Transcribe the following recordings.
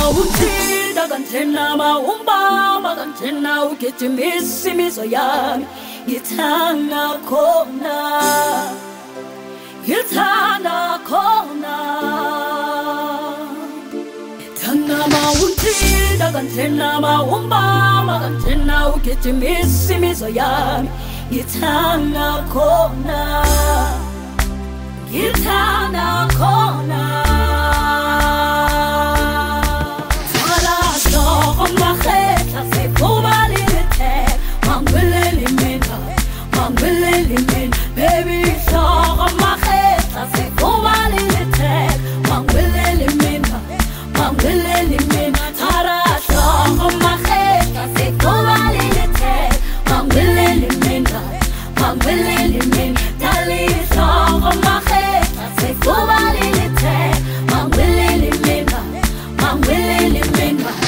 Uthida kanjena mawumbamba kanjena ugijimisa imizwa yami ngithanda khona Thanda mawuthida kanjena mawumbamba kanjena ugijimisa imizwa yami ngithanda khona Baby, so on my head, I say, oh, I need a tag. One will eliminate, one will eliminate. Tara, so on my head, I say, oh, I need a tag. One will eliminate, one will eliminate. Tali, so on my head, I say, oh, I need a tag. One will eliminate, one will eliminate.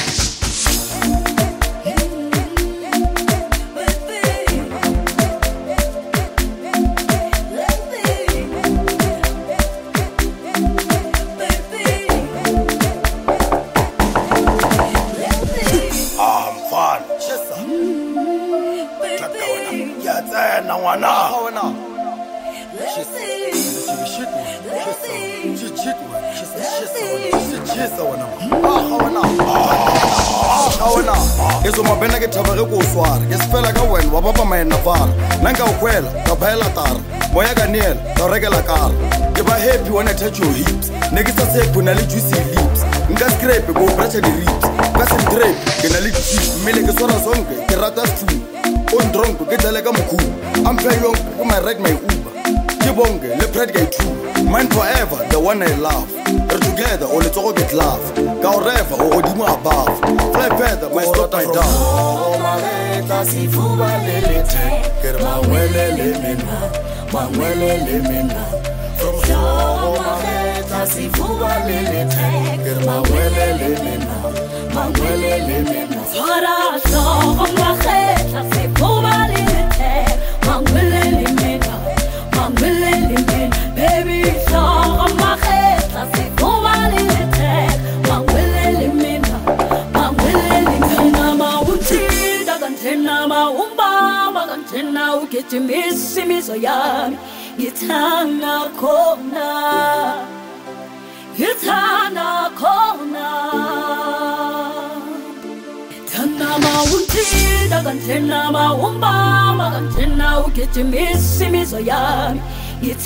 Eso mabena ke thabare ko swara ke sefela ka wena wa baba maena fara nanga ukwela ka phela tara moya ka niela ka rekela kara ke ba happy when I touch your hips ne ke sa se phuna le juicy lips nka scrape go brush the ribs ka se drape ke na le cheese mmele ke sora zonke ke rata stew on drunk ke dale ka mokhu I'm pay yong ke my ride my uber ke bonke le pride guy too mine forever the one I love we're together or let's all get love ka forever or odimo above fly feather my stop my down oh my head si fuba lelete ker mawele le mina from show my head si fuba lelete ker mawele le mina Fara so on my head si fuba lelete mawele le mina baby so on my head si fuba lelete mawele le mina mawuthida kanjena mawumbamba kanjena ugijimisa imizwa yami ngithanda khona Thanda mawuthida kanjena mawumbamba kanjena ugijimisa imizwa yami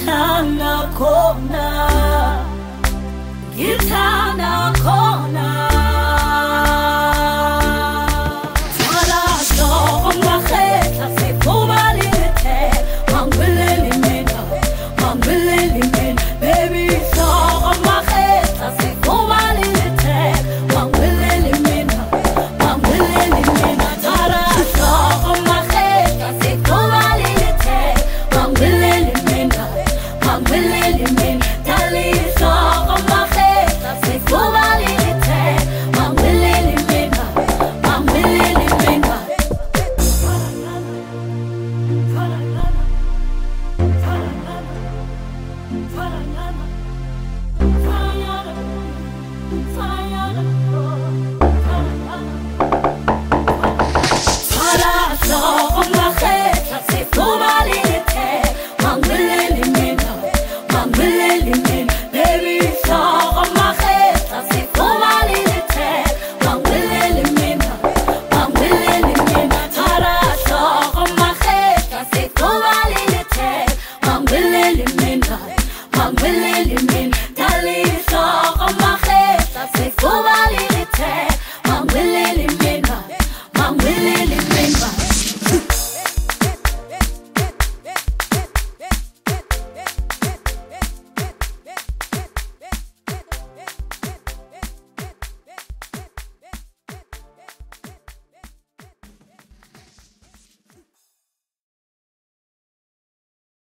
ngithanda khona